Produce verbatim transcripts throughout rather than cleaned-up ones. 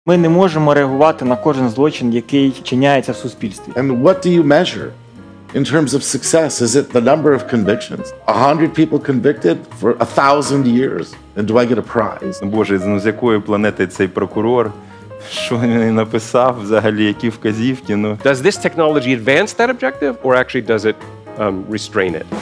Ми не можемо реагувати на кожен злочин, який чиняється в суспільстві. And what do you measure in terms of success? Is it the number of convictions? A hundred people convicted for a thousand years? And do I get a prize? Боже, ну з якої планети цей прокурор? Що він написав взагалі, які вказівки? Ну. Does this technology advance that objective, or actually does it um, restrain it?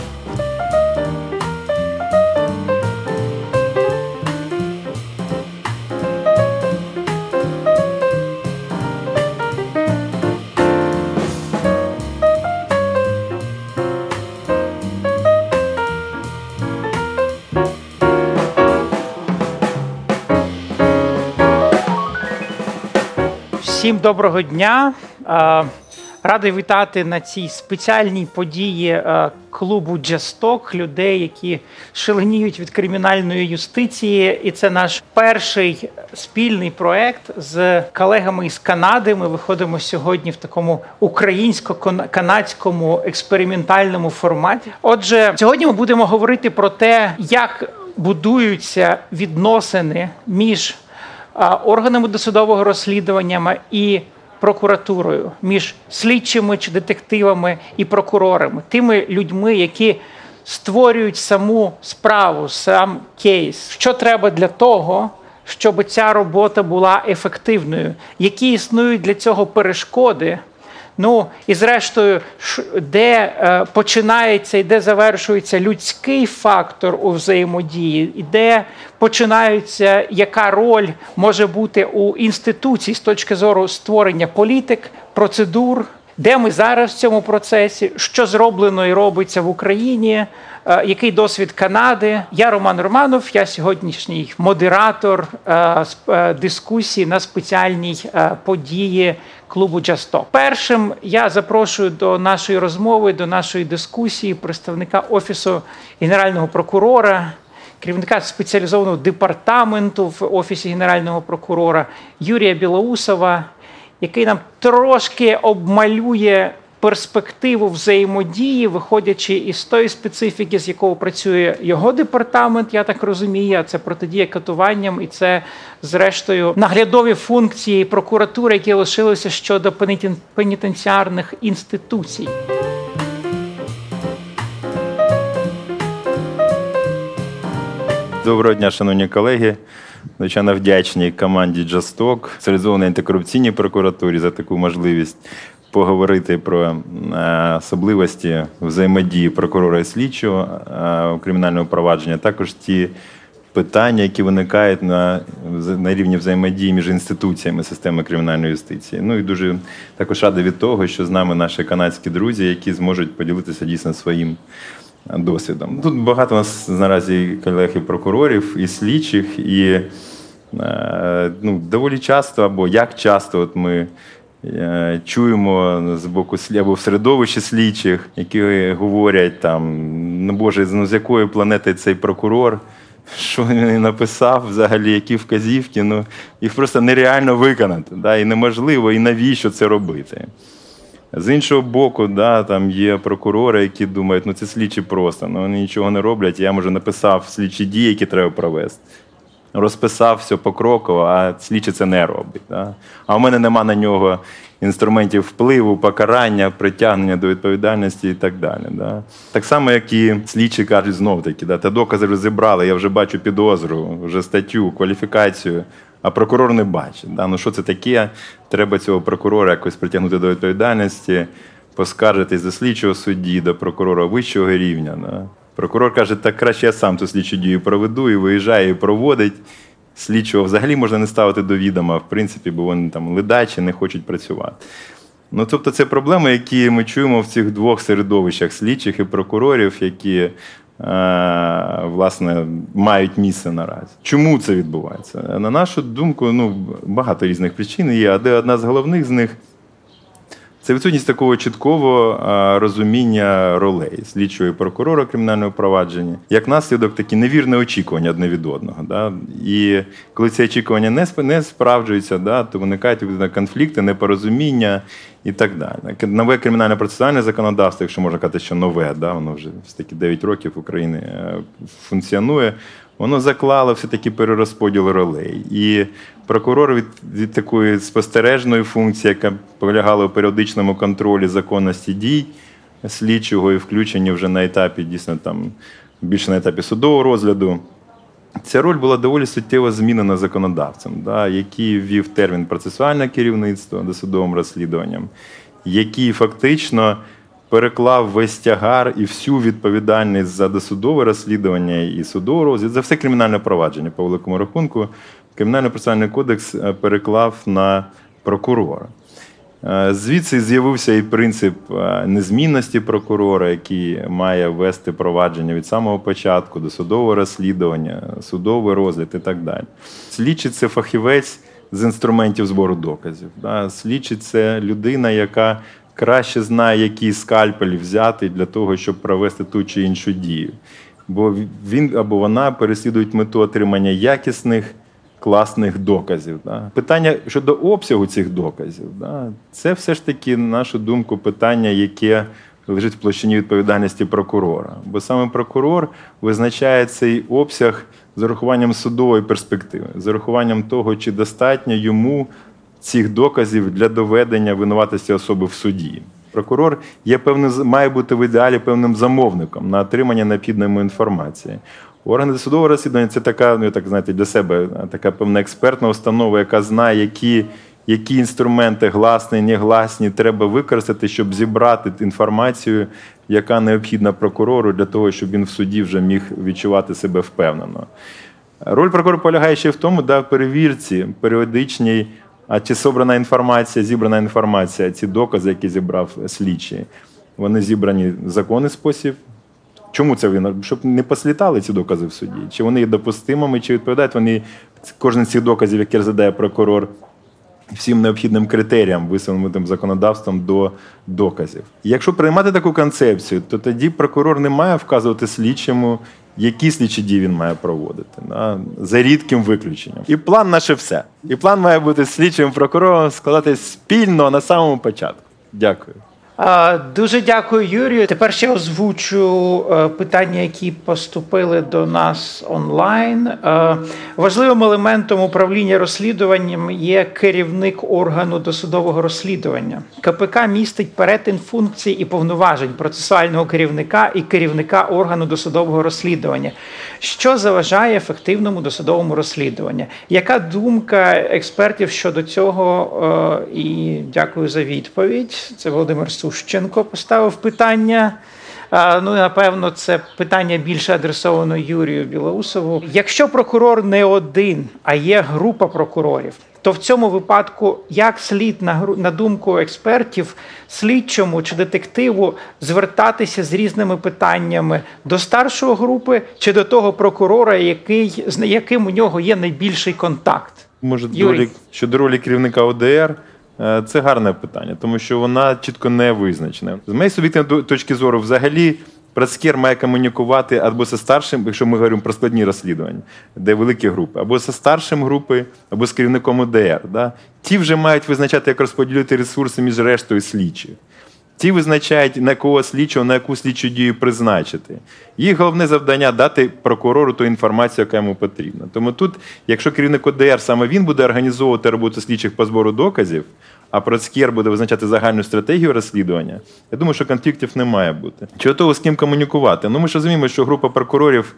Всім доброго дня. Радий вітати на цій спеціальній події клубу Just людей, які шаленіють від кримінальної юстиції. І це наш перший спільний проект з колегами із Канади. Ми виходимо сьогодні в такому українсько-канадському експериментальному форматі. Отже, сьогодні ми будемо говорити про те, як будуються відносини між органами досудового розслідування і прокуратурою, між слідчими чи детективами і прокурорами, тими людьми, які створюють саму справу, сам кейс. Що треба для того, щоб ця робота була ефективною? Які існують для цього перешкоди? Ну, і зрештою, де е, починається і де завершується людський фактор у взаємодії, і де починається, яка роль може бути у інституцій з точки зору створення політик, процедур, де ми зараз в цьому процесі, що зроблено і робиться в Україні, е, який досвід Канади. Я Роман Романов, я сьогоднішній модератор е, е, дискусії на спеціальній е, події клубу Just. Першим я запрошую до нашої розмови, до нашої дискусії представника Офісу Генерального прокурора, керівника спеціалізованого департаменту в Офісі Генерального прокурора Юрія Білоусова, який нам трошки обмалює перспективу взаємодії, виходячи із тої специфіки, з якою працює його департамент, я так розумію, це протидія катуванням, і це, зрештою, наглядові функції прокуратури, які лишилися щодо пенітенціарних інституцій. Доброго дня, шановні колеги. Звичайно, вдячні команді Just, спеціалізованій антикорупційній прокуратурі за таку можливість поговорити про особливості взаємодії прокурора і слідчого у кримінальному провадженні, а також ті питання, які виникають на, на рівні взаємодії між інституціями системи кримінальної юстиції. Ну і дуже також радий від того, що з нами наші канадські друзі, які зможуть поділитися дійсно своїм досвідом. Тут багато у нас наразі колег і прокурорів, і слідчих, і ну, доволі часто, або як часто от ми чуємо з боку або в середовищі слідчих, які говорять там, ну боже, ну з якої планети цей прокурор, що він написав взагалі, які вказівки, ну їх просто нереально виконати, да, і неможливо, і навіщо це робити. З іншого боку, да, там є прокурори, які думають, ну це слідчі просто, ну вони нічого не роблять, я, може, написав слідчі дії, які треба провести. Розписав все покроково, а слідчий це не робить. Да? А в мене нема на нього інструментів впливу, покарання, притягнення до відповідальності і так далі. Да? Так само, як і слідчі кажуть знов-таки, да? Та докази вже зібрали, я вже бачу підозру, вже статтю, кваліфікацію, а прокурор не бачить. Да? Ну що це таке? Треба цього прокурора якось притягнути до відповідальності, поскаржитись до слідчого судді, до прокурора вищого рівня. Да? Прокурор каже, так краще я сам ту слідчу дію проведу, і виїжджає, і проводить. Слідчого взагалі можна не ставити до відома, в принципі, бо вони там ледачі, не хочуть працювати. Ну, тобто це проблеми, які ми чуємо в цих двох середовищах слідчих і прокурорів, які, власне, мають місце наразі. Чому це відбувається? На нашу думку, ну, багато різних причин є, а де одна з головних з них – це відсутність такого чіткого розуміння ролей слідчого і прокурора кримінального провадження. Як наслідок, такі невірне очікування одне від одного. Да? І коли ці очікування не, не справджуються, да, то виникають конфлікти, непорозуміння і так далі. Нове кримінальне процесуальне законодавство, якщо можна казати, що нове, да, воно вже таки дев'ять років України функціонує, воно заклало все-таки перерозподіл ролей. І прокурор від, від такої спостережної функції, яка полягала у періодичному контролі законності дій слідчого і включення вже на етапі, дійсно, там, більше на етапі судового розгляду, ця роль була доволі суттєво змінена законодавцем, да, який ввів термін процесуальне керівництво досудовим розслідуванням, який фактично переклав весь тягар і всю відповідальність за досудове розслідування і судовий розгляд, за все кримінальне провадження, по великому рахунку, Кримінально-процесуальний кодекс переклав на прокурора. Звідси з'явився і принцип незмінності прокурора, який має вести провадження від самого початку до судового розслідування, судовий розгляд і так далі. Слідчий – це фахівець з інструментів збору доказів. Слідчий – це людина, яка краще знає, який скальпель взяти для того, щоб провести ту чи іншу дію. Бо він або вона переслідують мету отримання якісних, класних доказів. Да. Питання щодо обсягу цих доказів, да, це все ж таки, на нашу думку, питання, яке лежить в площині відповідальності прокурора. Бо саме прокурор визначає цей обсяг з урахуванням судової перспективи, з урахуванням того, чи достатньо йому цих доказів для доведення винуватості особи в суді. Прокурор є певним, має бути в ідеалі певним замовником на отримання необхідної інформації. Органи досудового розслідування – це така, ну, так знаєте, для себе така певна експертна установа, яка знає, які, які інструменти гласні, негласні треба використати, щоб зібрати інформацію, яка необхідна прокурору для того, щоб він в суді вже міг відчувати себе впевнено. Роль прокурора полягає ще в тому, да, в перевірці періодичній, а чи зібрана інформація, зібрана інформація, ці докази, які зібрав слідчий, вони зібрані в законний спосіб. Чому це він? Щоб не послітали ці докази в суді? Чи вони є допустимими, чи відповідають вони, кожен з цих доказів, які розглядає прокурор, всім необхідним критеріям, висунутим законодавством до доказів. І якщо приймати таку концепцію, то тоді прокурор не має вказувати слідчому, які слідчі дії він має проводити, да? За рідким виключенням. І план наше все. І план має бути слідчим прокурором складатись спільно на самому початку. Дякую. Дуже дякую, Юрію. Тепер ще озвучу питання, які поступили до нас онлайн. Важливим елементом управління розслідуванням є керівник органу досудового розслідування. КПК містить перетин функцій і повноважень процесуального керівника і керівника органу досудового розслідування, що заважає ефективному досудовому розслідуванню. Яка думка експертів щодо цього? І дякую за відповідь. Це Володимир Сущенко поставив питання. Ну, напевно, це питання більше адресовано Юрію Білоусову. Якщо прокурор не один, а є група прокурорів, то в цьому випадку як слід, на, на думку експертів, слідчому чи детективу звертатися з різними питаннями до старшої групи чи до того прокурора, який, з яким у нього є найбільший контакт? Може, долі, щодо ролі керівника О Д Р, це гарне питання, тому що вона чітко не визначена. З моєї суб'єктивної точки зору, взагалі, працкер має комунікувати або зі старшим, якщо ми говоримо про складні розслідування, де великі групи, або зі старшим групи, або з керівником О Д Р. Да? Ті вже мають визначати, як розподілити ресурси між рештою слідчих. Ті визначають, на кого слідчого, на яку слідчу дію призначити. Їх головне завдання – дати прокурору ту інформацію, яка йому потрібна. Тому тут, якщо керівник О Д Р, саме він буде організовувати роботу слідчих по збору доказів, а працкер буде визначати загальну стратегію розслідування, я думаю, що конфліктів не має бути. Чи того, з ким комунікувати? Ну, ми ж розуміємо, що група прокурорів,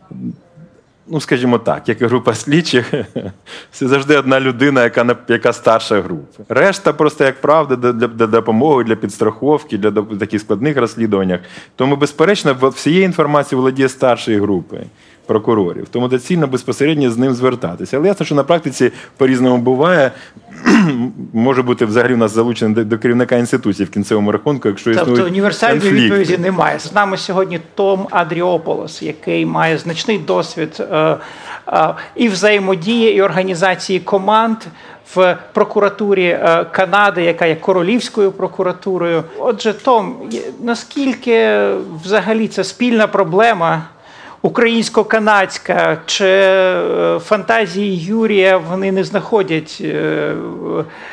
ну, скажімо так, як і група слідчих, це завжди одна людина, яка, яка старша група. Решта просто, як правда, для, для допомоги, для підстраховки, для таких складних розслідуваннях. Тому, безперечно, всією інформацією володіє старшої групи прокурорів. Тому доцільно безпосередньо з ним звертатися. Але ясно, що на практиці по-різному буває. Може бути взагалі у нас залучений до керівника інституції в кінцевому рахунку, якщо існують конфлікти. Тобто універсальної відповіді немає. З нами сьогодні Том Адріополос, який має значний досвід е, е, і взаємодії, і організації команд в прокуратурі е, Канади, яка є королівською прокуратурою. Отже, Том, наскільки взагалі це спільна проблема українсько-канадська, чи фантазії Юрія вони не знаходять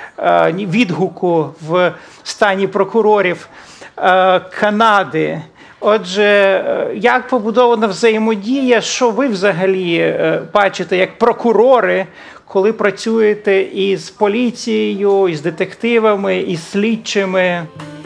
відгуку в стані прокурорів Канади? Отже, е, як побудована взаємодія, що ви взагалі е, бачите як прокурори, коли працюєте із поліцією, із детективами, із слідчими?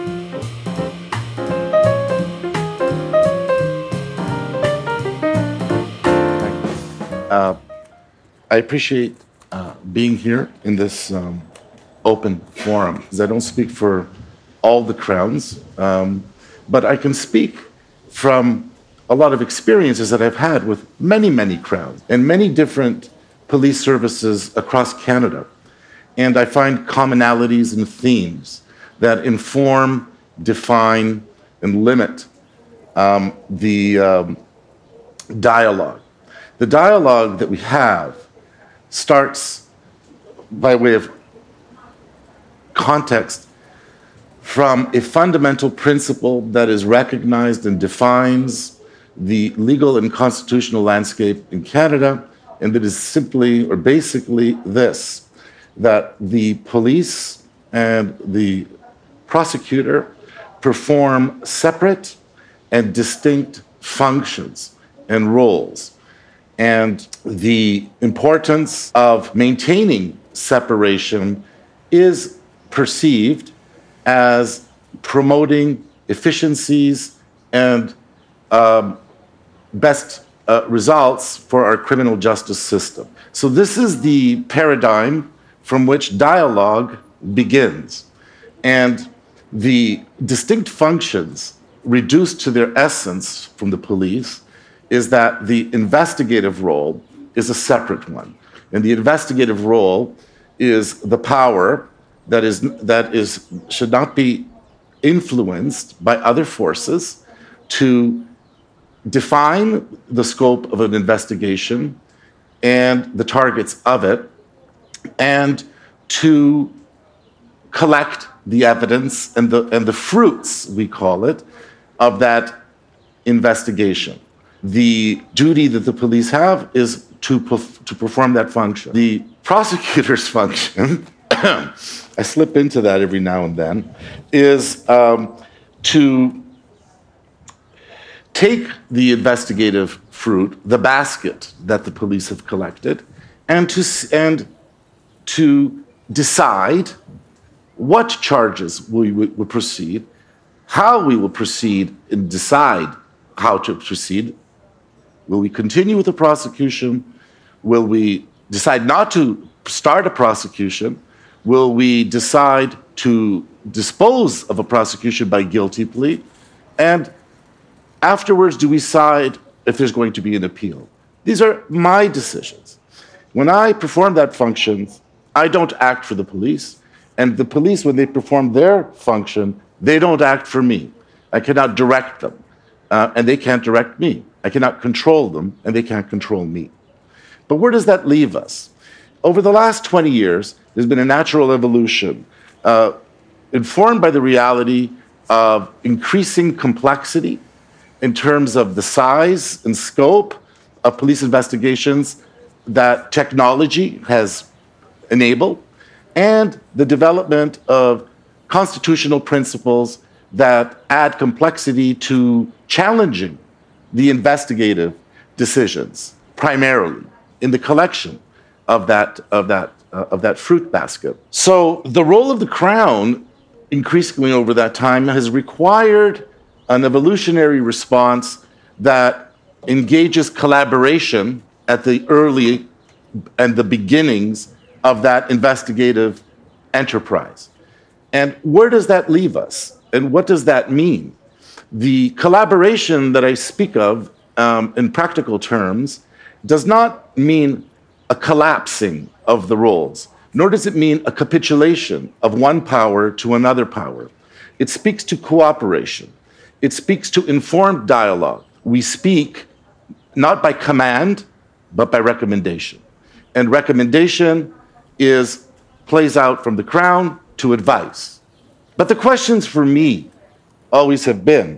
Uh, I appreciate uh, being here in this um, open forum, because I don't speak for all the crowns, um, but I can speak from a lot of experiences that I've had with many, many crowns and many different police services across Canada. And I find commonalities and themes that inform, define, and limit um, the um, dialogue. The dialogue that we have starts, by way of context, from a fundamental principle that is recognized and defines the legal and constitutional landscape in Canada, and that is simply or basically this, that the police and the prosecutor perform separate and distinct functions and roles. And the importance of maintaining separation is perceived as promoting efficiencies and um, best uh, results for our criminal justice system. So this is the paradigm from which dialogue begins. And the distinct functions reduced to their essence from the police is that the investigative role is a separate one. And the investigative role is the power that is that is should not be influenced by other forces to define the scope of an investigation and the targets of it, and to collect the evidence and the and the fruits, we call it, of that investigation. The duty that the police have is to, perf- to perform that function. The prosecutor's function, I slip into that every now and then, is um, to take the investigative fruit, the basket that the police have collected, and to, and to decide what charges we will proceed, how we will proceed, and decide how to proceed. Will we continue with the prosecution? Will we decide not to start a prosecution? Will we decide to dispose of a prosecution by guilty plea? And afterwards, do we decide if there's going to be an appeal? These are my decisions. When I perform that function, I don't act for the police. And the police, when they perform their function, they don't act for me. I cannot direct them, uh, and they can't direct me. I cannot control them, and they can't control me. But where does that leave us? Over the last twenty years, there's been a natural evolution uh, informed by the reality of increasing complexity in terms of the size and scope of police investigations that technology has enabled, and the development of constitutional principles that add complexity to challenging the investigative decisions, primarily in the collection of that, of that, uh, of that fruit basket. So the role of the Crown, increasingly over that time, has required an evolutionary response that engages collaboration at the early and the beginnings of that investigative enterprise. And where does that leave us? And what does that mean? The collaboration that I speak of um, in practical terms does not mean a collapsing of the roles, nor does it mean a capitulation of one power to another power. It speaks to cooperation. It speaks to informed dialogue. We speak not by command, but by recommendation. And recommendation is plays out from the Crown to advice. But the questions for me always have been,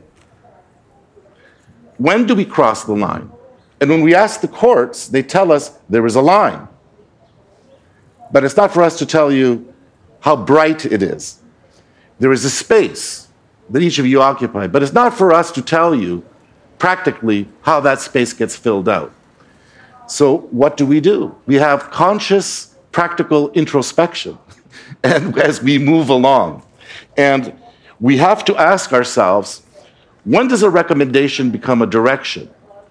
when do we cross the line? And when we ask the courts, they tell us there is a line. But it's not for us to tell you how bright it is. There is a space that each of you occupy. But it's not for us to tell you practically how that space gets filled out. So what do we do? We have conscious, practical introspection and as we move along. And we have to ask ourselves, when does a recommendation become a direction?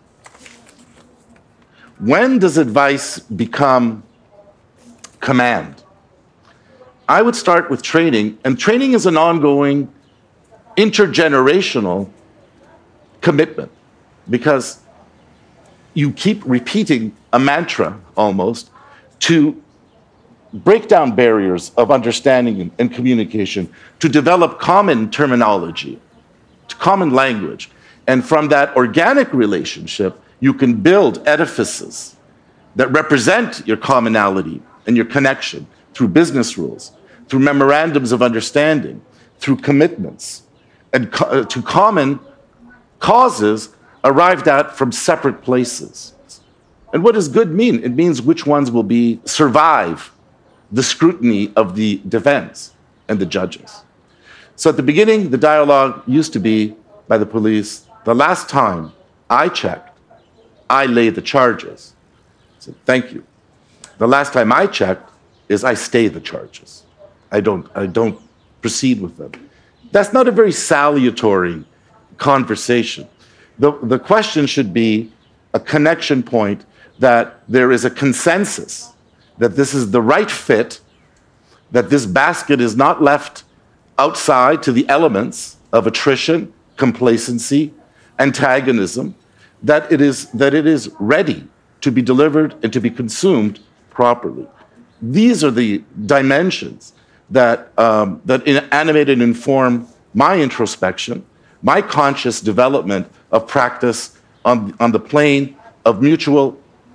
When does advice become command? I would start with training, and training is an ongoing intergenerational commitment because you keep repeating a mantra almost to break down barriers of understanding and communication, to develop common terminology, common language. And from that organic relationship, you can build edifices that represent your commonality and your connection through business rules, through memorandums of understanding, through commitments, and co- uh, to common causes arrived at from separate places. And what does good mean? It means which ones will be survive the scrutiny of the defense and the judges. So at the beginning, the dialogue used to be by the police, the last time I checked, I lay the charges. I said, thank you. The last time I checked is I stay the charges. I don't, I don't proceed with them. That's not a very salutary conversation. The, the question should be a connection point that there is a consensus that this is the right fit, that this basket is not left outside to the elements of attrition, complacency, antagonism, that it is, that it is ready to be delivered and to be consumed properly. These are the dimensions that, um, that animate and inform my introspection, my conscious development of practice on, on the plane of mutual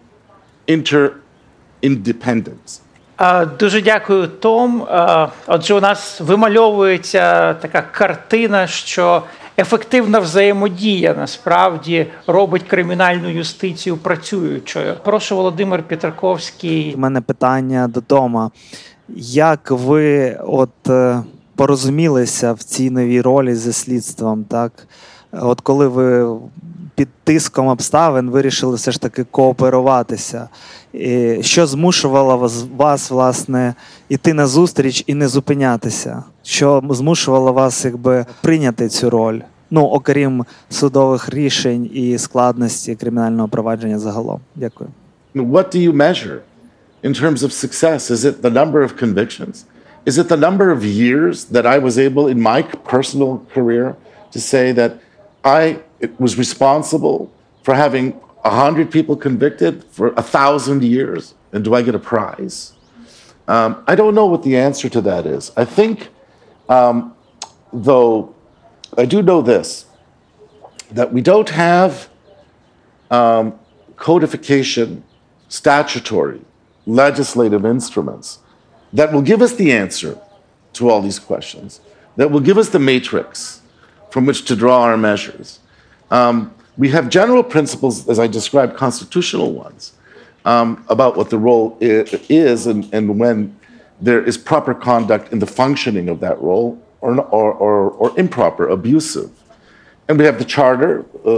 inter-independence. Дуже дякую, Том. Отже, у нас вимальовується така картина, що ефективна взаємодія насправді робить кримінальну юстицію працюючою. Прошу, Володимир Петраковський. У мене питання до Тома. Як ви от порозумілися в цій новій ролі зі слідством, так? От коли ви під тиском обставин вирішили все ж таки кооперуватися, і що змушувало вас, вас, власне, іти на зустріч і не зупинятися? Що змушувало вас, якби, прийняти цю роль? Ну, окрім судових рішень і складності кримінального провадження загалом. Дякую. What do you measure in terms of success? Is it the number of convictions? Is it the number of years that I was able in my personal career to say that I was responsible for having a hundred people convicted for a thousand years? And do I get a prize? Um, I don't know what the answer to that is. I think, um, though, I do know this, that we don't have um, codification, statutory, legislative instruments that will give us the answer to all these questions, that will give us the matrix from which to draw our measures. Um, we have general principles, as I described, constitutional ones, um, about what the role is and, and when there is proper conduct in the functioning of that role or, or, or, or improper, abusive. And we have the charter uh,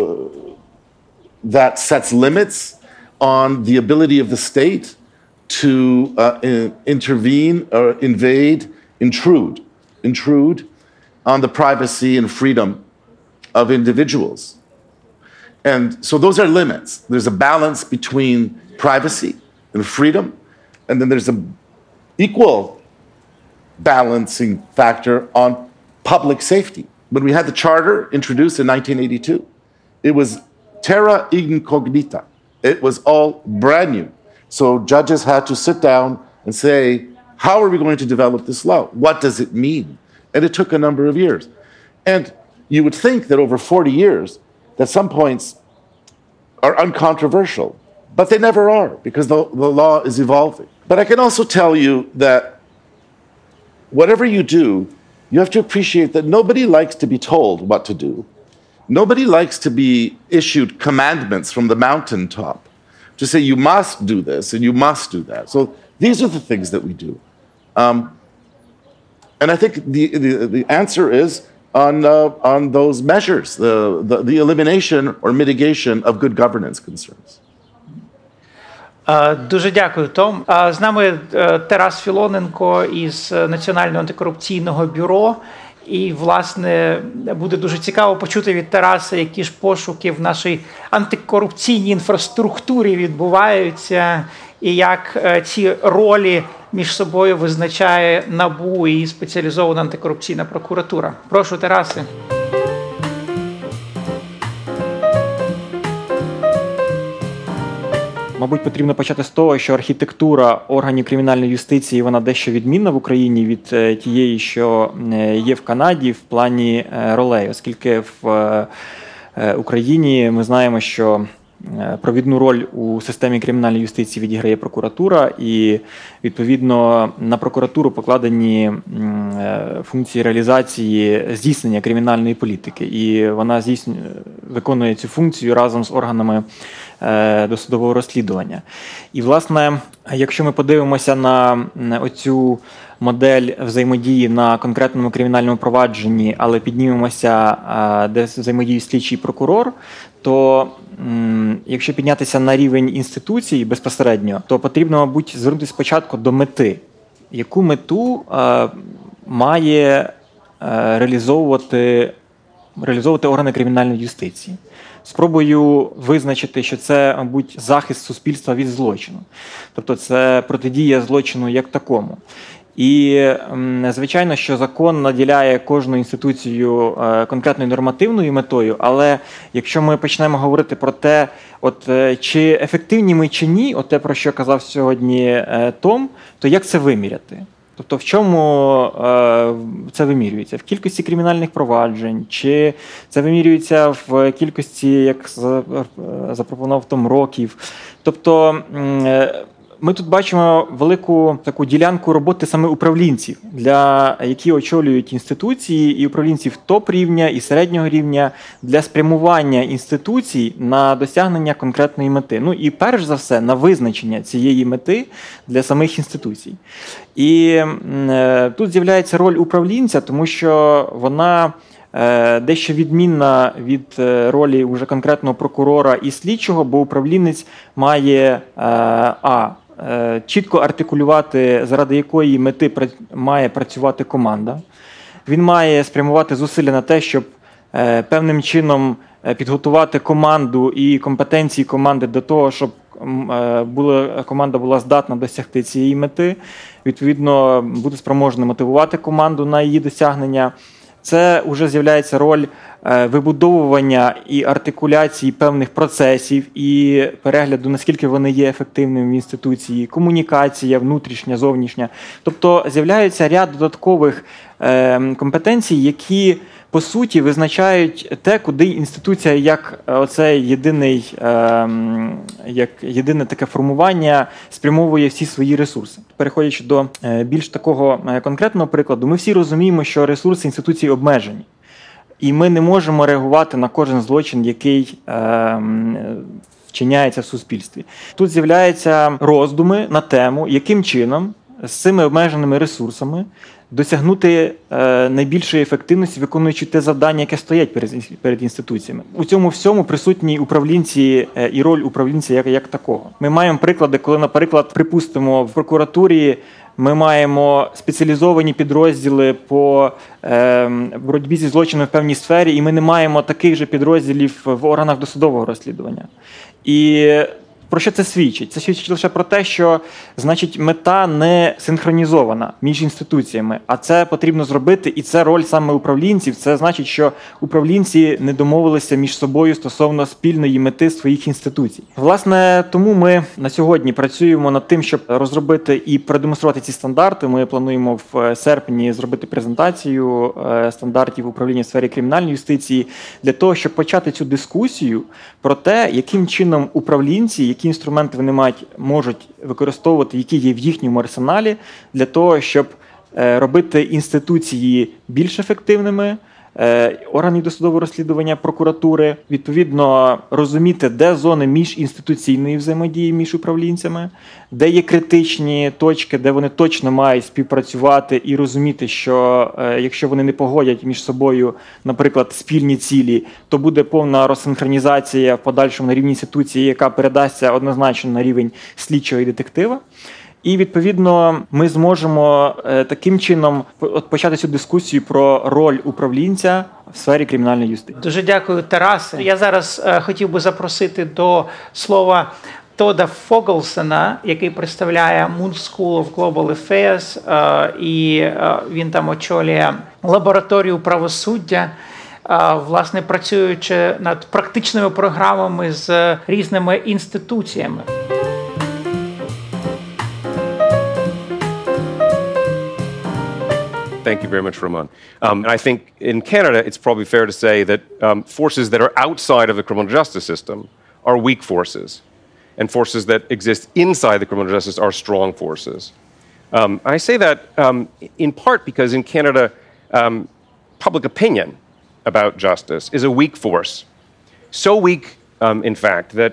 that sets limits on the ability of the state to uh, in, intervene or invade, intrude, intrude on the privacy and freedom of individuals. And so those are limits. There's a balance between privacy and freedom, and then there's an equal balancing factor on public safety. When we had the charter introduced in nineteen eighty-two, it was terra incognita. It was all brand new. So judges had to sit down and say, how are we going to develop this law? What does it mean? And it took a number of years. And you would think that over forty years, that some points are uncontroversial, but they never are because the, the law is evolving. But I can also tell you that whatever you do, you have to appreciate that nobody likes to be told what to do. Nobody likes to be issued commandments from the mountaintop to say you must do this and you must do that. So these are the things that we do. Um, and I think the, the, the answer is on, uh, on those measures, the, the, the elimination or mitigation of good governance concerns. Е, Дуже дякую, Том. Е, З нами е, Тарас Філоненко із Національного антикорупційного бюро. І, власне, буде дуже цікаво почути від Тараса, які ж пошуки в нашій антикорупційній інфраструктурі відбуваються, і як е, ці ролі між собою визначає НАБУ і спеціалізована антикорупційна прокуратура. Прошу, Тарасе. Мабуть, потрібно почати з того, що архітектура органів кримінальної юстиції вона дещо відмінна в Україні від е, тієї, що е, є в Канаді в плані е, ролей, оскільки в е, Україні ми знаємо, що е, провідну роль у системі кримінальної юстиції відіграє прокуратура, і відповідно на прокуратуру покладені е, функції реалізації здійснення кримінальної політики, і вона здійснює виконує цю функцію разом з органами досудового розслідування. І, власне, якщо ми подивимося на оцю модель взаємодії на конкретному кримінальному провадженні, але піднімемося, де взаємодіє слідчий прокурор, то якщо піднятися на рівень інституцій безпосередньо, то потрібно, мабуть, звернутися спочатку до мети. Яку мету має реалізовувати, реалізовувати органи кримінальної юстиції? Спробую визначити, що це, мабуть, захист суспільства від злочину. Тобто це протидія злочину як такому. І, звичайно, що закон наділяє кожну інституцію конкретною нормативною метою, але якщо ми почнемо говорити про те, от, чи ефективні ми чи ні, от те, про що казав сьогодні Том, то як це виміряти? Тобто в чому е, це вимірюється? В кількості кримінальних проваджень? Чи це вимірюється в кількості, як запропонував Том, років? Тобто е, ми тут бачимо велику таку ділянку роботи саме управлінців, для, які очолюють інституції, і управлінців топ-рівня, і середнього рівня, для спрямування інституцій на досягнення конкретної мети. Ну і перш за все на визначення цієї мети для самих інституцій. І е, тут з'являється роль управлінця, тому що вона е, дещо відмінна від е, ролі уже конкретного прокурора і слідчого, бо управлінець має е, а. чітко артикулювати, заради якої мети має працювати команда. Він має спрямувати зусилля на те, щоб певним чином підготувати команду і компетенції команди до того, щоб була, команда була здатна досягти цієї мети. Відповідно, буде спроможна мотивувати команду на її досягнення. Це вже з'являється роль вибудовування і артикуляції певних процесів і перегляду, наскільки вони є ефективними в інституції, комунікація внутрішня, зовнішня. Тобто з'являється ряд додаткових компетенцій, які по суті визначають те, куди інституція як оцей єдиний, як єдине таке формування спрямовує всі свої ресурси. Переходячи до більш такого конкретного прикладу, ми всі розуміємо, що ресурси інституції обмежені. І ми не можемо реагувати на кожен злочин, який е, вчиняється в суспільстві. Тут з'являються роздуми на тему, яким чином з цими обмеженими ресурсами досягнути е, найбільшої ефективності, виконуючи те завдання, яке стоять перед, перед інституціями. У цьому всьому присутні управлінці е, і роль управлінця як, як такого. Ми маємо приклади, коли, наприклад, припустимо, в прокуратурі ми маємо спеціалізовані підрозділи по е, боротьбі зі злочинами в певній сфері, і ми не маємо таких же підрозділів в органах досудового розслідування. І про що це свідчить? Це свідчить лише про те, що, значить, мета не синхронізована між інституціями, а це потрібно зробити, і це роль саме управлінців. Це значить, що управлінці не домовилися між собою стосовно спільної мети своїх інституцій. Власне, тому ми на сьогодні працюємо над тим, щоб розробити і продемонструвати ці стандарти. Ми плануємо в серпні зробити презентацію стандартів управління в сфері кримінальної юстиції для того, щоб почати цю дискусію про те, яким чином управлінці, які інструменти вони мають, можуть використовувати, які є в їхньому арсеналі, для того, щоб робити інституції більш ефективними, органів досудового розслідування, прокуратури, відповідно розуміти, де зони міжінституційної взаємодії між управлінцями, де є критичні точки, де вони точно мають співпрацювати і розуміти, що якщо вони не погодять між собою, наприклад, спільні цілі, то буде повна розсинхронізація в подальшому на рівні інституції, яка передасться однозначно на рівень слідчого і детектива. І, відповідно, ми зможемо е, таким чином почати цю дискусію про роль управлінця в сфері кримінальної юстиції. Дуже дякую, Тарасе. Я зараз е, хотів би запросити до слова Тода Фогелсона, який представляє Moon School of Global Affairs, е, і е, він там очолює лабораторію правосуддя, е, власне, працюючи над практичними програмами з різними інституціями. Thank you very much, Ramon. Um, I think in Canada, it's probably fair to say that um, forces that are outside of the criminal justice system are weak forces, and forces that exist inside the criminal justice are strong forces. Um, I say that um, in part because in Canada, um, public opinion about justice is a weak force. So weak, um, in fact, that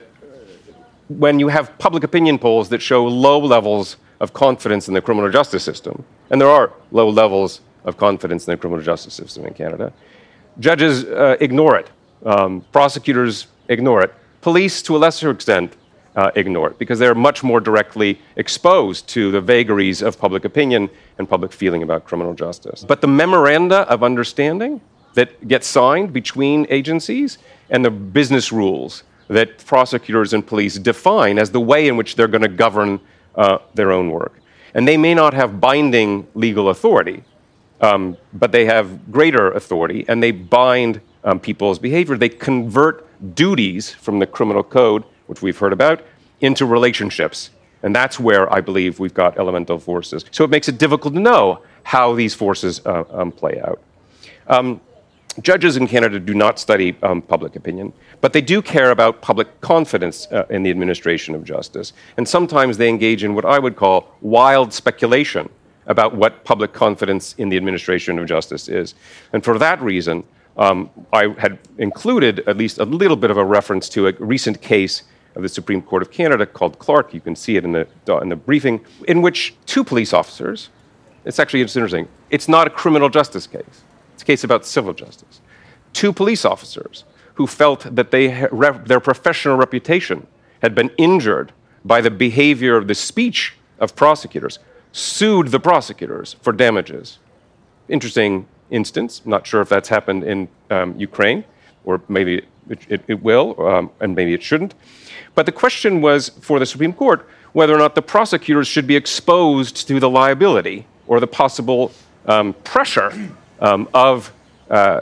when you have public opinion polls that show low levels of confidence in the criminal justice system, and there are low levels of confidence in the criminal justice system in Canada, judges uh, ignore it. Um, prosecutors ignore it. Police, to a lesser extent, uh, ignore it because they're much more directly exposed to the vagaries of public opinion and public feeling about criminal justice. But the memoranda of understanding that get signed between agencies and the business rules that prosecutors and police define as the way in which they're going to govern uh, their own work. And they may not have binding legal authority, um, but they have greater authority, and they bind um, people's behavior. They convert duties from the criminal code, which we've heard about, into relationships. And that's where I believe we've got elemental forces. So it makes it difficult to know how these forces uh, um, play out. Um, Judges in Canada do not study um, public opinion, but they do care about public confidence uh, in the administration of justice. And sometimes they engage in what I would call wild speculation about what public confidence in the administration of justice is. And for that reason, um, I had included at least a little bit of a reference to a recent case of the Supreme Court of Canada called Clark. You can see it in the, in the briefing, in which two police officers, it's actually it's interesting, it's not a criminal justice case. It's a case about civil justice. Two police officers who felt that they, their professional reputation had been injured by the behavior of the speech of prosecutors, sued the prosecutors for damages. Interesting instance. Not sure if that's happened in um, Ukraine, or maybe it, it, it will, um, and maybe it shouldn't. But the question was for the Supreme Court whether or not the prosecutors should be exposed to the liability or the possible um, pressure um, of uh,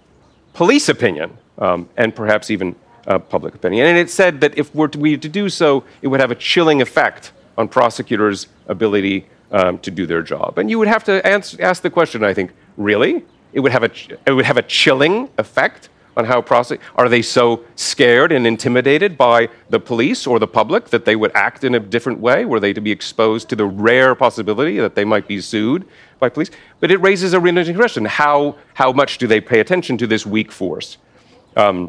police opinion um, and perhaps even uh, public opinion. And it said that if we're to, we to do so, it would have a chilling effect on prosecutors' ability um, to do their job. And you would have to answer, ask the question, I think, really? It would have a, it would have a chilling effect on how prosecutors, are they so scared and intimidated by the police or the public that they would act in a different way? Were they to be exposed to the rare possibility that they might be sued by police? But it raises a really interesting question. How, how much do they pay attention to this weak force? Um,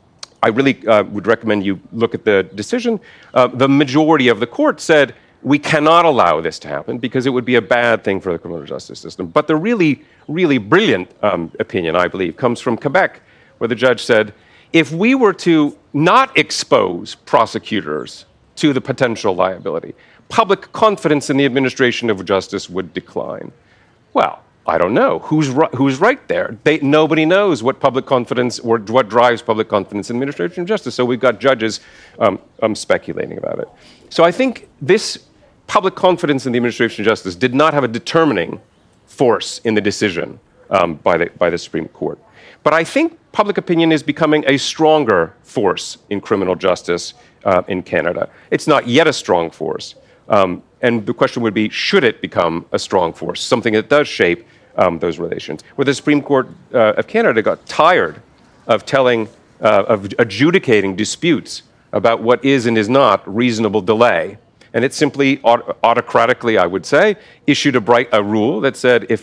I really uh, would recommend you look at the decision. Uh, the majority of the court said, we cannot allow this to happen because it would be a bad thing for the criminal justice system. But the really, really brilliant um, opinion, I believe, comes from Quebec, where the judge said, if we were to not expose prosecutors to the potential liability, public confidence in the administration of justice would decline. Well, I don't know. Who's right, who's right there? They, nobody knows what public confidence or what drives public confidence in the administration of justice. So we've got judges um, um, speculating about it. So I think this public confidence in the administration of justice did not have a determining force in the decision um, by, the, by the Supreme Court. But I think public opinion is becoming a stronger force in criminal justice uh, in Canada. It's not yet a strong force. Um, and the question would be, should it become a strong force, something that does shape um, those relations? Where the Supreme Court uh, of Canada got tired of telling, uh, of adjudicating disputes about what is and is not reasonable delay. And it simply, aut- autocratically, I would say, issued a, bright, a rule that said if you're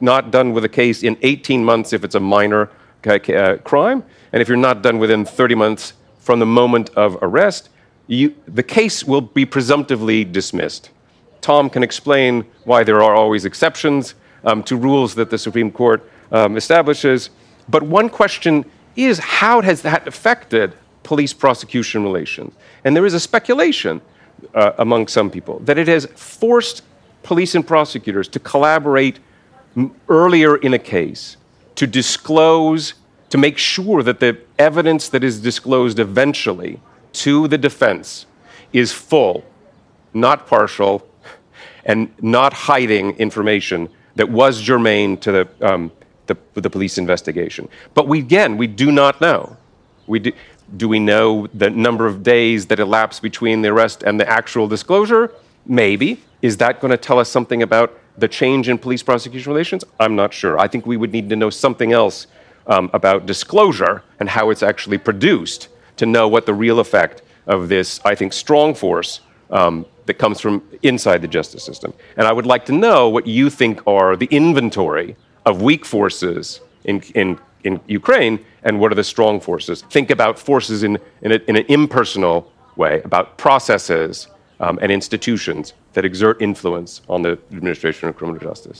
not done with a case in eighteen months if it's a minor uh, crime, and if you're not done within thirty months from the moment of arrest, you, the case will be presumptively dismissed. Tom can explain why there are always exceptions um, to rules that the Supreme Court um, establishes. But one question is, how has that affected police-prosecution relations? And there is a speculation uh, among some people that it has forced police and prosecutors to collaborate m- earlier in a case, to disclose, to make sure that the evidence that is disclosed eventually to the defense is full, not partial, and not hiding information that was germane to the, um, the, the police investigation. But we, again, we do not know. We do, do we know the number of days that elapse between the arrest and the actual disclosure? Maybe. Is that going to tell us something about the change in police prosecution relations? I'm not sure. I think we would need to know something else um, about disclosure and how it's actually produced to know what the real effect of this, I think, strong force um, that comes from inside the justice system. And I would like to know what you think are the inventory of weak forces in, in, in Ukraine and what are the strong forces. Think about forces in, in, a, in an impersonal way, about processes um, and institutions that exert influence on the administration of criminal justice.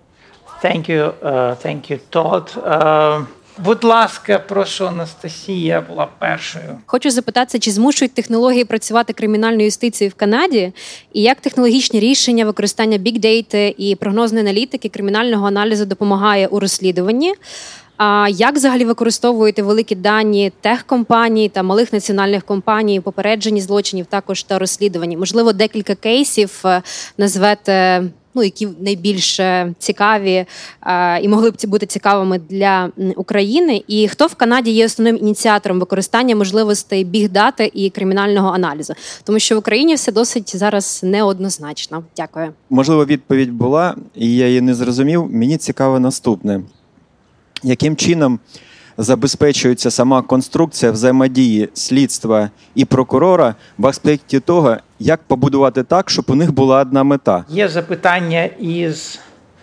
Thank you, uh, thank you, Todd. Uh... Будь ласка, прошу, Анастасія була першою. Хочу запитатися, чи змушують технології працювати кримінальну юстицію в Канаді, і як технологічні рішення, використання бік-дейти і прогнозної аналітики кримінального аналізу допомагає у розслідуванні? А як взагалі використовуєте великі дані техкомпаній та малих національних компаній у попередженні злочинів також та розслідуванні? Можливо, декілька кейсів назвете, ну, які найбільш цікаві а, і могли б бути цікавими для України. І хто в Канаді є основним ініціатором використання можливостей біг-дати і кримінального аналізу? Тому що в Україні все досить зараз неоднозначно. Дякую. Можливо, відповідь була, і я її не зрозумів. Мені цікаво наступне. Яким чином забезпечується сама конструкція взаємодії слідства і прокурора в аспекті того, як побудувати так, щоб у них була одна мета? Є запитання із,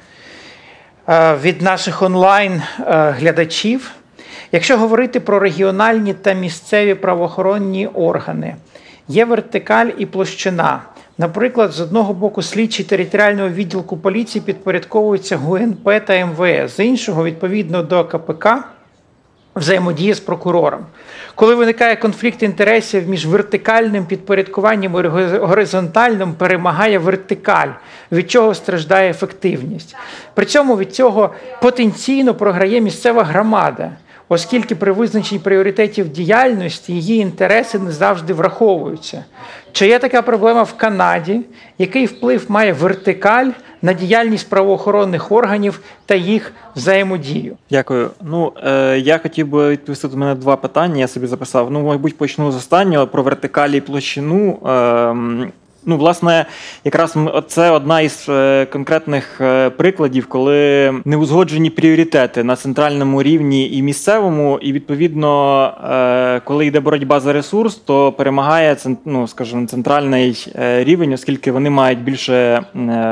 від наших онлайн-глядачів. Якщо говорити про регіональні та місцеві правоохоронні органи, є вертикаль і площина. Наприклад, з одного боку слідчі територіального відділку поліції підпорядковуються ГУНП та ем ве ес, з іншого, відповідно до ка пе ка, взаємодія з прокурором. Коли виникає конфлікт інтересів між вертикальним підпорядкуванням і горизонтальним, перемагає вертикаль, від чого страждає ефективність. При цьому від цього потенційно програє місцева громада, оскільки при визначенні пріоритетів діяльності її інтереси не завжди враховуються. Чи є така проблема в Канаді? Який вплив має вертикаль на діяльність правоохоронних органів та їх взаємодію? Дякую. Ну, е, я хотів би відповісти, до мене два питання, я собі записав. Ну, мабуть, почну з останнього, про вертикалі і площину. Е, Ну, власне, якраз це одна із конкретних прикладів, коли неузгоджені пріоритети на центральному рівні і місцевому, і, відповідно, коли йде боротьба за ресурс, то перемагає, ну, скажімо, центральний рівень, оскільки вони мають більше,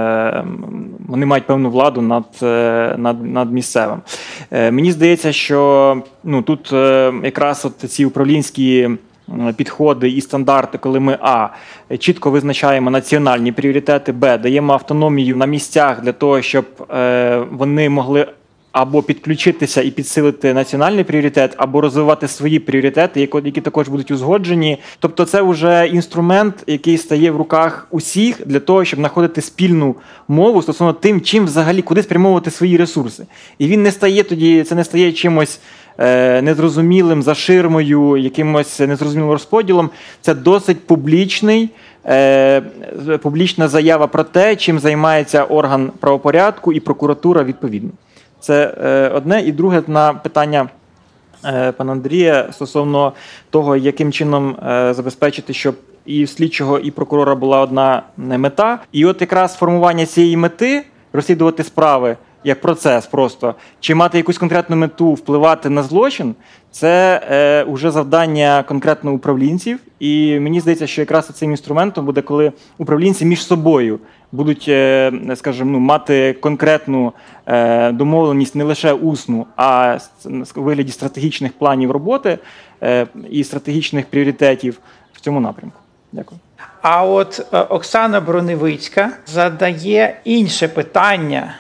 вони мають певну владу над, над, над місцевим. Мені здається, що, ну, тут якраз от ці управлінські підходи і стандарти, коли ми а. чітко визначаємо національні пріоритети, б. даємо автономію на місцях для того, щоб е, вони могли або підключитися і підсилити національний пріоритет, або розвивати свої пріоритети, які, які також будуть узгоджені. Тобто це вже інструмент, який стає в руках усіх для того, щоб знаходити спільну мову стосовно тим, чим взагалі, куди спрямовувати свої ресурси. І він не стає тоді, це не стає чимось незрозумілим, за ширмою, якимось незрозумілим розподілом. Це досить публічний, е, публічна заява про те, чим займається орган правопорядку і прокуратура відповідно. Це е, одне. І друге, на питання е, пана Андрія стосовно того, яким чином е, забезпечити, щоб і в слідчого, і прокурора була одна мета. І от якраз формування цієї мети, розслідувати справи як процес просто, чи мати якусь конкретну мету впливати на злочин, це е, вже завдання конкретно управлінців. І мені здається, що якраз цим інструментом буде, коли управлінці між собою будуть, е, скажімо, ну, мати конкретну е, домовленість не лише усну, а у вигляді стратегічних планів роботи е, і стратегічних пріоритетів в цьому напрямку. Дякую. А от е, Оксана Броневицька задає інше питання.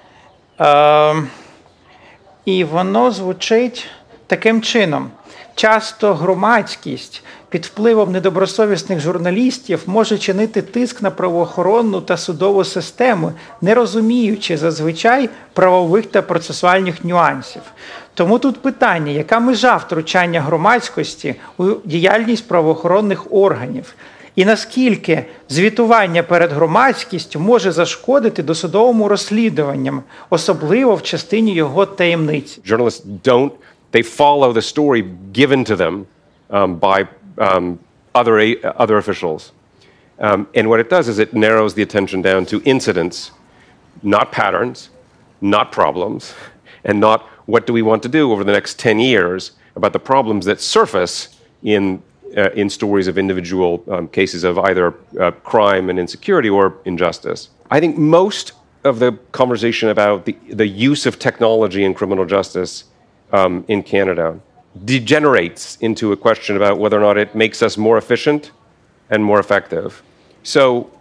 Е, і воно звучить таким чином. Часто громадськість під впливом недобросовісних журналістів може чинити тиск на правоохоронну та судову систему, не розуміючи зазвичай правових та процесуальних нюансів. Тому тут питання, яка межа втручання громадськості у діяльність правоохоронних органів? І наскільки звітування перед громадськістю може зашкодити досудовому розслідуванням, особливо в частині його таємниць? Journalists don't, they follow the story given to them um, by um, other, other officials. Um, and what it does is it narrows the attention down to incidents, not patterns, not problems, and not what do we want to do over the next ten years about the problems that surface in Uh, in stories of individual um, cases of either uh, crime and insecurity or injustice. I think most of the conversation about the, the use of technology in criminal justice um, in Canada degenerates into a question about whether or not it makes us more efficient and more effective. So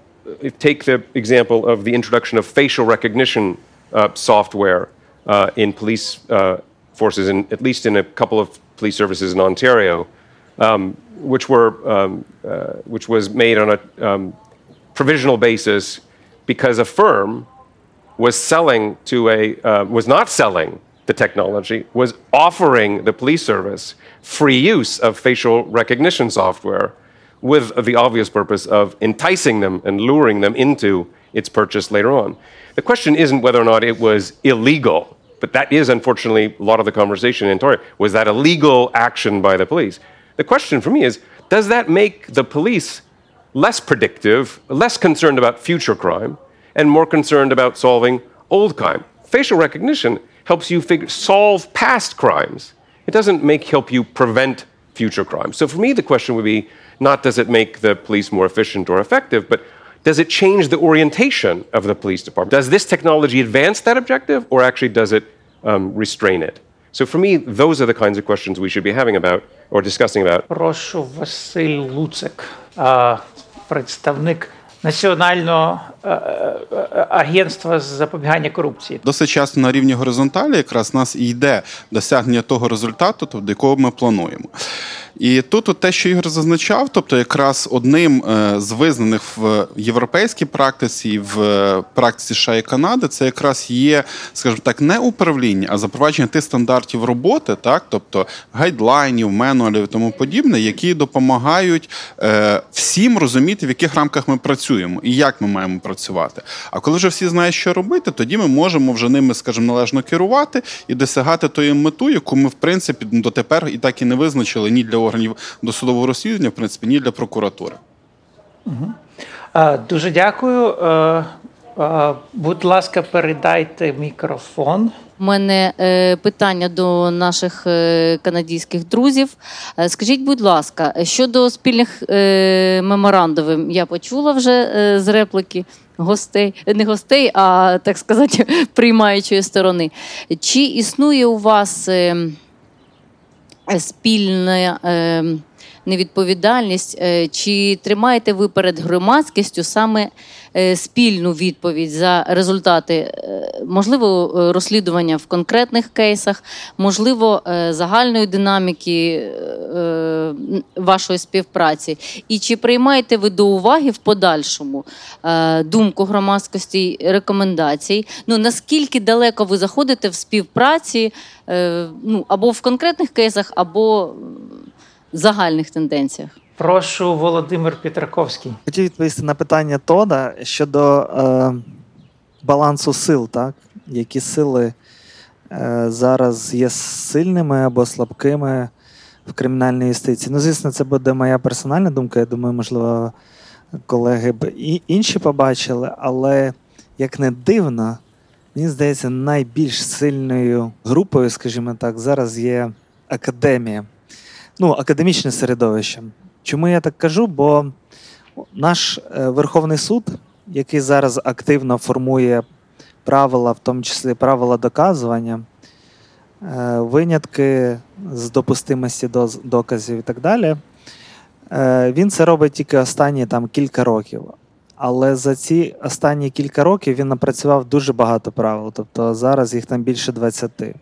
if take the example of the introduction of facial recognition uh, software uh, in police uh, forces, in, at least in a couple of police services in Ontario, Um, which were um, uh, which was made on a um, provisional basis because a firm was selling to a uh, was not selling the technology, was offering the police service free use of facial recognition software with the obvious purpose of enticing them and luring them into its purchase later on. The question isn't whether or not it was illegal, but that is unfortunately a lot of the conversation in Ontario. Was that a legal action by the police? The question for me is, does that make the police less predictive, less concerned about future crime, and more concerned about solving old crime? Facial recognition helps you figure, solve past crimes. It doesn't make help you prevent future crimes. So for me, the question would be, not does it make the police more efficient or effective, but does it change the orientation of the police department? Does this technology advance that objective, or actually does it um, restrain it? So for me, those are the kinds of questions we should be having about or discussing about. Прошу, Василь Луцик, представник Національного агентства з запобігання корупції. Досить часто на рівні горизонталі якраз у нас і йде досягнення того результату, тобто, до якого ми плануємо. І тут от те, що Ігор зазначав, тобто якраз одним з визнаних в європейській практиці, в практиці США і Канади, це якраз є, скажімо так, не управління, а запровадження тих стандартів роботи, так, тобто гайдлайнів, менуалів і тому подібне, які допомагають е, всім розуміти, в яких рамках ми працюємо і як ми маємо працювати. А коли вже всі знають, що робити, тоді ми можемо вже ними, скажімо, належно керувати і досягати тої мету, яку ми, в принципі, дотепер і так і не визначили ні для органів досудового розслідування, в принципі, ні для прокуратури. Угу. Дуже дякую. Будь ласка, передайте мікрофон. У мене е, питання до наших е, канадських друзів. Е, скажіть, будь ласка, щодо спільних е, меморандумів, я почула вже е, з репліки гостей, не гостей, а, так сказати, приймаючої сторони. Чи існує у вас е, спільна е, невідповідальність, е, чи тримаєте ви перед громадськістю саме спільну відповідь за результати, можливо, розслідування в конкретних кейсах, можливо, загальної динаміки вашої співпраці? І чи приймаєте ви до уваги в подальшому думку громадськості, рекомендацій? Ну, наскільки далеко ви заходите в співпраці, ну, або в конкретних кейсах, або в загальних тенденціях? Прошу, Володимир Петраковський. Хотів відповісти на питання Тода щодо е, балансу сил, так? Які сили е, зараз є сильними або слабкими в кримінальній юстиції. Ну, звісно, це буде моя персональна думка. Я думаю, можливо, колеги б і інші побачили, але, як не дивно, Мені здається, найбільш сильною групою, скажімо так, зараз є академія. Ну, академічне середовище. Чому я так кажу? Бо наш Верховний суд, який зараз активно формує правила, в тому числі правила доказування, винятки з допустимості доказів і так далі, він це робить тільки останні там, кілька років. Але за ці останні кілька років він напрацював дуже багато правил. Тобто зараз їх там більше двадцяти.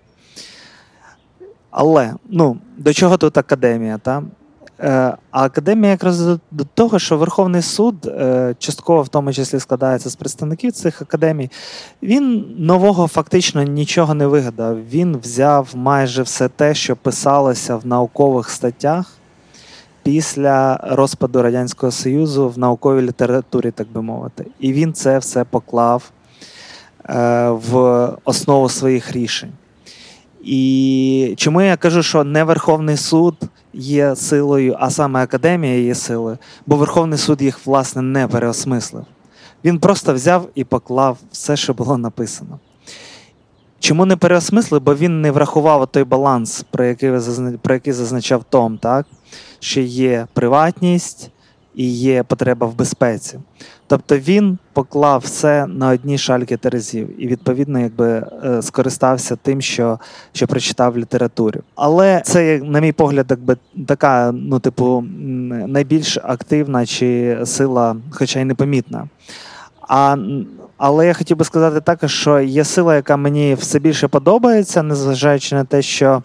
Але, ну, до чого тут академія, та? А академія якраз до того, що Верховний суд, частково в тому числі складається з представників цих академій, він нового фактично нічого не вигадав. Він взяв майже все те, що писалося в наукових статтях після розпаду Радянського Союзу в науковій літературі, так би мовити. І він це все поклав в основу своїх рішень. І чому я кажу, що не Верховний суд є силою, а саме академія є силою, бо Верховний суд їх, власне, не переосмислив. Він просто взяв і поклав все, що було написано. Чому не переосмислив? Бо він не врахував той баланс, про який, про який зазначав Том, так? Що є приватність і є потреба в безпеці. Тобто він поклав все на одні шальки терезів і, відповідно, якби скористався тим, що, що прочитав в літературі. Але це, на мій погляд, якби така, ну, типу, найбільш активна чи сила, хоча й непомітна. А, але я хотів би сказати також, що є сила, яка мені все більше подобається, незважаючи на те, що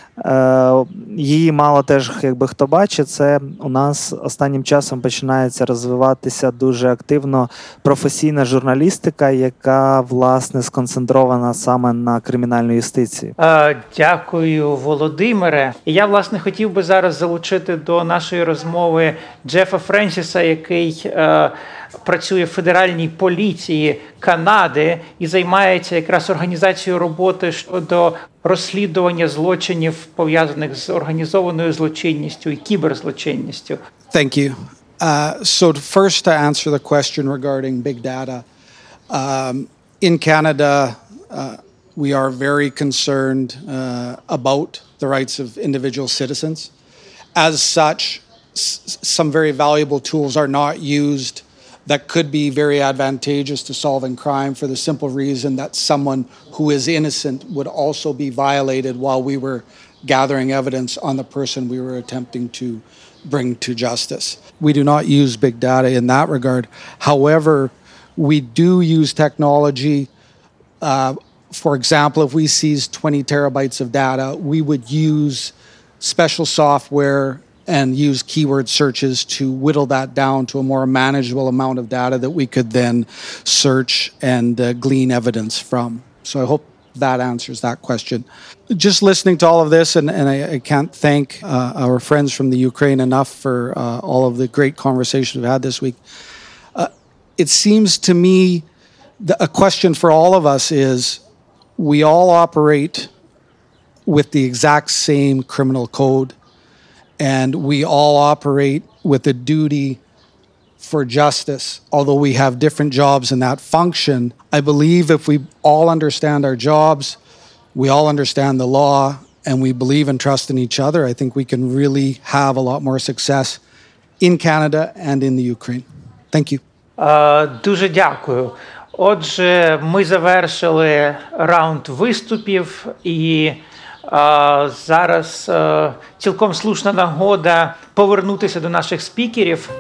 е, її мало теж, якби хто бачить, це у нас останнім часом починається розвиватися дуже активно професійна журналістика, яка, власне, сконцентрована саме на кримінальній юстиції. Е, дякую, Володимире. І я, власне, хотів би зараз залучити до нашої розмови Джефа Френсіса, який е, працює в федеральній поліції Канади і займається якраз організацією роботи щодо розслідування злочинів, пов'язаних з організованою злочинністю і кіберзлочинністю. Thank you. Uh, so first to answer the question regarding big data, um, in Canada, uh, we are very concerned uh, about the rights of individual citizens. As such, s- some very valuable tools are not used that could be very advantageous to solving crime for the simple reason that someone who is innocent would also be violated while we were gathering evidence on the person we were attempting to bring to justice. We do not use big data in that regard. However, we do use technology. Uh, for example, if we seize twenty terabytes of data, we would use special software and use keyword searches to whittle that down to a more manageable amount of data that we could then search and uh, glean evidence from. So I hope that answers that question. Just listening to all of this, and, and I, I can't thank uh, our friends from the Ukraine enough for uh, all of the great conversations we've had this week. Uh, it seems to me that a question for all of us is, we all operate with the exact same criminal code, and we all operate with a duty for justice, although we have different jobs in that function. I believe if we all understand our jobs, we all understand the law, and we believe and trust in each other, I think we can really have a lot more success in Canada and in the Ukraine. Thank you. Uh, дуже дякую. Отже, ми завершили раунд виступів, і uh, зараз uh, цілком слушна нагода повернутися до наших спікерів.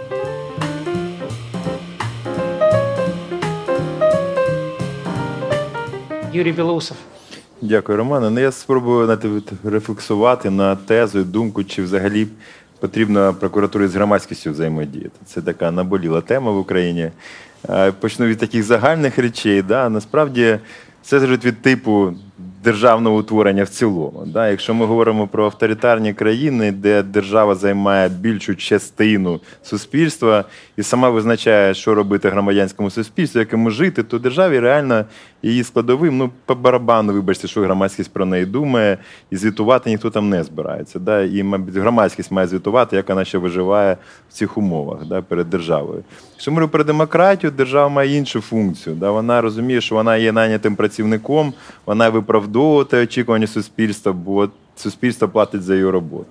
Юрій Білоусов. Дякую, Романе. Ну, я спробую рефлексувати на тезу і думку, чи взагалі потрібно прокуратурі з громадськістю взаємодіяти. Це така наболіла тема в Україні. Почну від таких загальних речей. Да? Насправді, все залежить від типу державного утворення в цілому. Да? Якщо ми говоримо про авторитарні країни, де держава займає більшу частину суспільства і сама визначає, що робити громадянському суспільству, якому жити, то державі реально її складовим, ну, по барабану, вибачте, що громадськість про неї думає, і звітувати ніхто там не збирається. Да? І, мабуть, громадськість має звітувати, як вона ще виживає в цих умовах, да, перед державою. Якщо ми говоримо про демократію, держава має іншу функцію. Да? Вона розуміє, що вона є найнятим працівником, вона виправдовувати очікування суспільства, бо суспільство платить за її роботу.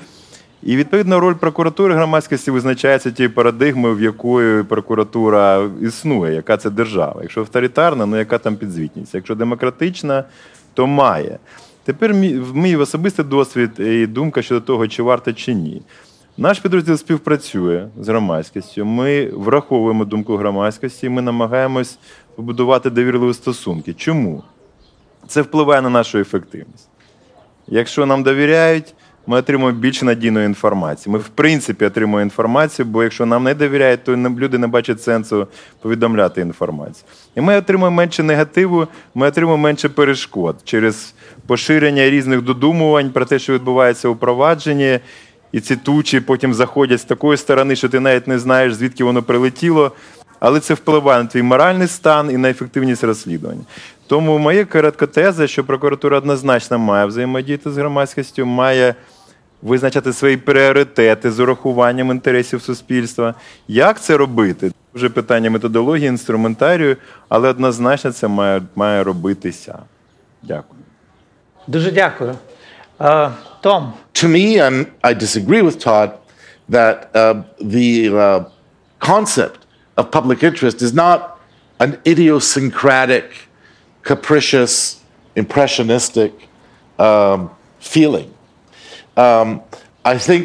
І, відповідно, роль прокуратури громадськості визначається тією парадигмою, в якої прокуратура існує, яка це держава. Якщо авторитарна, ну яка там підзвітність. Якщо демократична, то має. Тепер мій, мій особистий досвід і думка щодо того, чи варто, чи ні. Наш підрозділ співпрацює з громадськістю, ми враховуємо думку громадськості, ми намагаємось побудувати довірливі стосунки. Чому? Це впливає на нашу ефективність. Якщо нам довіряють, ми отримуємо більш надійну інформацію. Ми, в принципі, отримуємо інформацію, бо якщо нам не довіряють, то люди не бачать сенсу повідомляти інформацію. І ми отримуємо менше негативу, ми отримуємо менше перешкод через поширення різних додумувань про те, що відбувається у провадженні, і ці тучі потім заходять з такої сторони, що ти навіть не знаєш, звідки воно прилетіло. Але це впливає на твій моральний стан і на ефективність розслідування. Тому моя коротка теза, що прокуратура однозначно має взаємодіяти з громадськістю, має визначати свої пріоритети з урахуванням інтересів суспільства. Як це робити? Вже питання методології, інструментарію, але однозначно це має, має робитися. Дякую. Дуже дякую. Uh, Том. To me, and I disagree with Todd, that uh, the uh, concept of public interest is not an idiosyncratic, capricious, impressionistic um, feeling. Um, I think,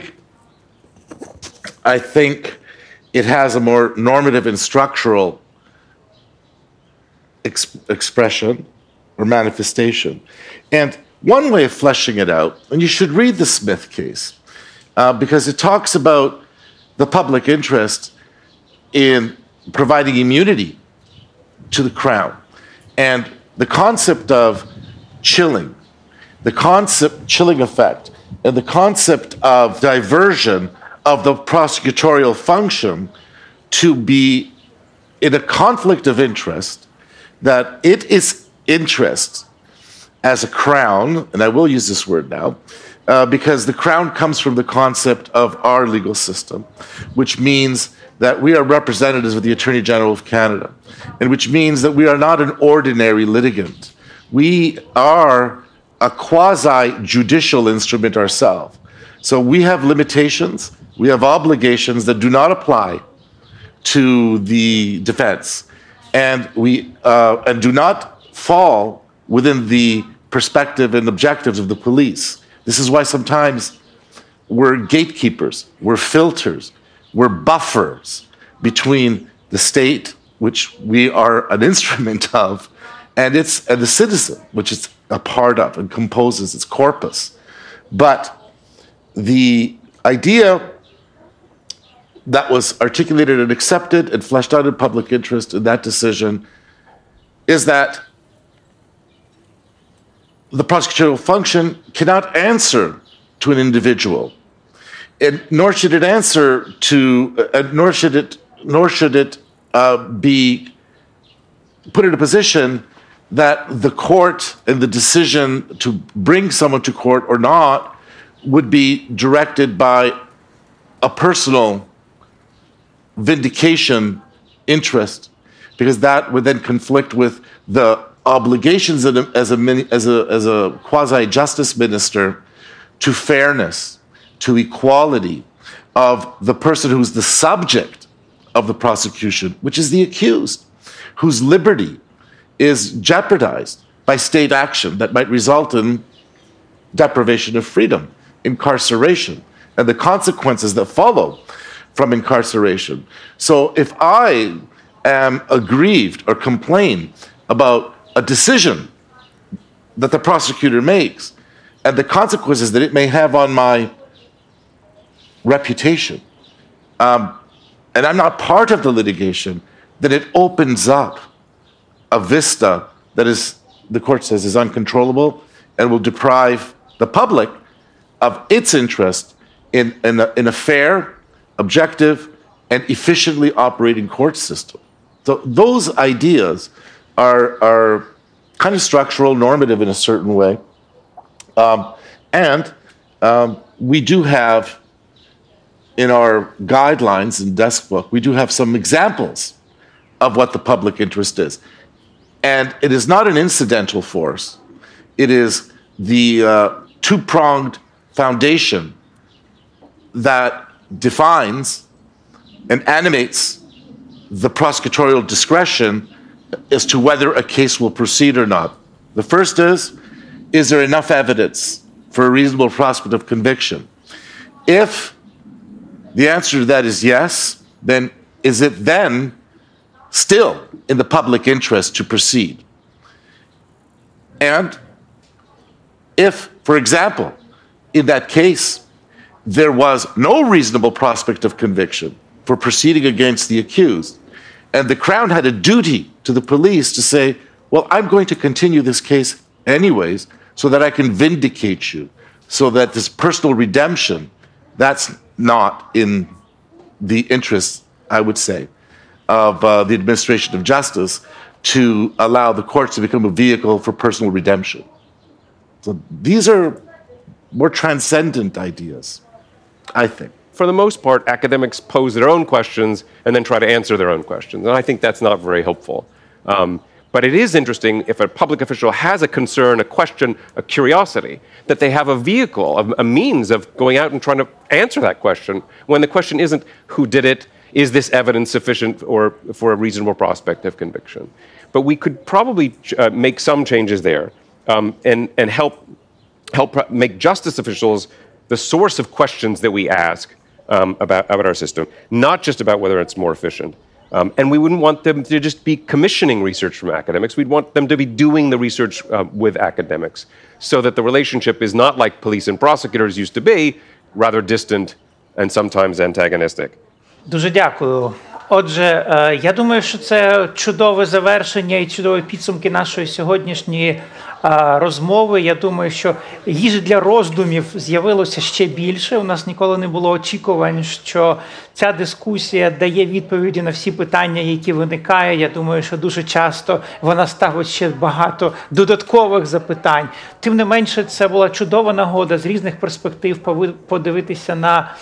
I think it has a more normative and structural ex- expression or manifestation. And one way of fleshing it out, and you should read the Smith case, uh, because it talks about the public interest in providing immunity to the crown. And the concept of chilling, the concept, chilling effect, and the concept of diversion of the prosecutorial function to be in a conflict of interest, that it is interest as a crown, and I will use this word now, uh, because the crown comes from the concept of our legal system, which means that we are representatives of the Attorney General of Canada, and which means that we are not an ordinary litigant. We are a quasi-judicial instrument ourselves. So we have limitations, we have obligations that do not apply to the defense, and we uh, and do not fall within the perspective and objectives of the police. This is why sometimes we're gatekeepers, we're filters, we're buffers between the state, which we are an instrument of, and it's and the citizen, which it's a part of and composes its corpus. But the idea that was articulated and accepted and fleshed out in public interest in that decision is that the prosecutorial function cannot answer to an individual, and nor should it answer to, uh, nor should it, nor should it uh, be put in a position that the court and the decision to bring someone to court or not would be directed by a personal vindication interest, because that would then conflict with the obligations as a, as a, as a quasi-justice minister to fairness, to equality of the person who's the subject of the prosecution, which is the accused, whose liberty is jeopardized by state action that might result in deprivation of freedom, incarceration, and the consequences that follow from incarceration. So if I am aggrieved or complain about a decision that the prosecutor makes and the consequences that it may have on my reputation, um, and I'm not part of the litigation, then it opens up a vista that is the court says, is uncontrollable and will deprive the public of its interest in, in, a, in a fair, objective, and efficiently operating court system. So those ideas are, are kind of structural, normative in a certain way. Um, and um, we do have, in our guidelines and desk book, we do have some examples of what the public interest is. And it is not an incidental force. It is the uh, two-pronged foundation that defines and animates the prosecutorial discretion as to whether a case will proceed or not. The first is, is there enough evidence for a reasonable prospect of conviction? If the answer to that is yes, then is it then still in the public interest to proceed? And if, for example, in that case, there was no reasonable prospect of conviction for proceeding against the accused, and the Crown had a duty to the police to say, well, I'm going to continue this case anyways so that I can vindicate you, so that this personal redemption, that's not in the interest, I would say, of uh, the administration of justice to allow the courts to become a vehicle for personal redemption. So these are more transcendent ideas, I think. For the most part, academics pose their own questions and then try to answer their own questions. And I think that's not very helpful. Um, but it is interesting if a public official has a concern, a question, a curiosity, that they have a vehicle, a, a means of going out and trying to answer that question when the question isn't who did it, is this evidence sufficient or for a reasonable prospect of conviction. But we could probably uh, make some changes there um, and, and help, help make justice officials the source of questions that we ask Um, about, about our system, not just about whether it's more efficient. Um, and we wouldn't want them to just be commissioning research from academics. We'd want them to be doing the research uh, with academics so that the relationship is not like police and prosecutors used to be, rather distant and sometimes antagonistic. Дуже дякую. Отже, я думаю, що це чудове завершення і чудові підсумки нашої сьогоднішньої розмови. Я думаю, що їжі для роздумів з'явилося ще більше. У нас ніколи не було очікувань, що ця дискусія дає відповіді на всі питання, які виникають. Я думаю, що дуже часто вона ставить ще багато додаткових запитань. Тим не менше, це була чудова нагода з різних перспектив подивитися на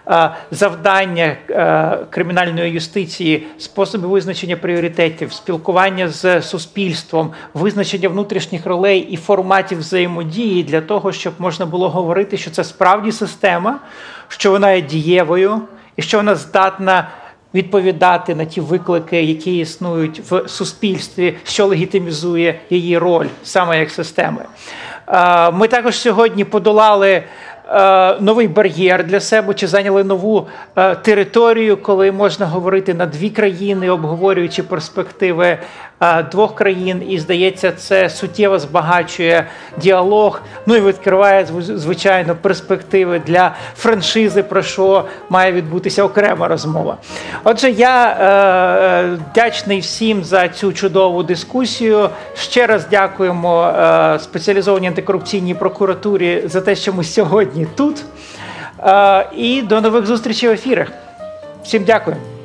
завдання кримінальної юстиції, способи визначення пріоритетів, спілкування з суспільством, визначення внутрішніх ролей і форматів взаємодії для того, щоб можна було говорити, що це справді система, що вона є дієвою і що вона здатна відповідати на ті виклики, які існують в суспільстві, що легітимізує її роль саме як системи. Ми також сьогодні подолали новий бар'єр для себе, чи зайняли нову територію, коли можна говорити на дві країни, обговорюючи перспективи двох країн, і, здається, це суттєво збагачує діалог, ну і відкриває, звичайно, перспективи для франшизи, про що має відбутися окрема розмова. Отже, я е, вдячний всім за цю чудову дискусію. Ще раз дякуємо е, спеціалізованій антикорупційній прокуратурі за те, що ми сьогодні тут. Е, і до нових зустрічей в ефірах. Всім дякую.